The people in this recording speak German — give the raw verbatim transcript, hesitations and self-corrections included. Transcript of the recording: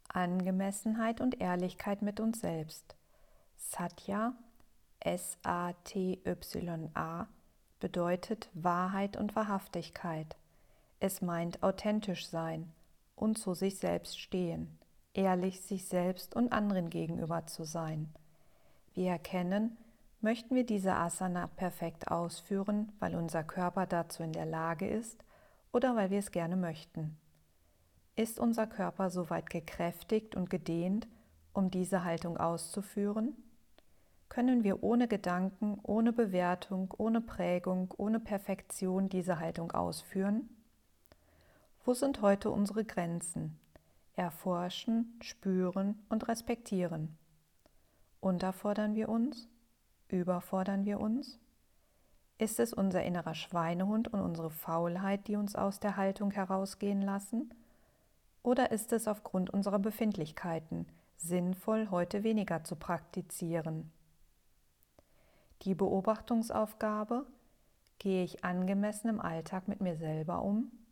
Angemessenheit und Ehrlichkeit mit uns selbst. Satya, S A T Y A, bedeutet Wahrheit und Wahrhaftigkeit. Es meint authentisch sein und zu sich selbst stehen, ehrlich sich selbst und anderen gegenüber zu sein. Wir erkennen, möchten wir diese Asana perfekt ausführen, weil unser Körper dazu in der Lage ist oder weil wir es gerne möchten. Ist unser Körper soweit gekräftigt und gedehnt, um diese Haltung auszuführen? Können wir ohne Gedanken, ohne Bewertung, ohne Prägung, ohne Perfektion diese Haltung ausführen? Wo sind heute unsere Grenzen? Erforschen, spüren und respektieren. Unterfordern wir uns? Überfordern wir uns? Ist es unser innerer Schweinehund und unsere Faulheit, die uns aus der Haltung herausgehen lassen? Oder ist es aufgrund unserer Befindlichkeiten sinnvoll, heute weniger zu praktizieren? Die Beobachtungsaufgabe: Gehe ich angemessen im Alltag mit mir selber um?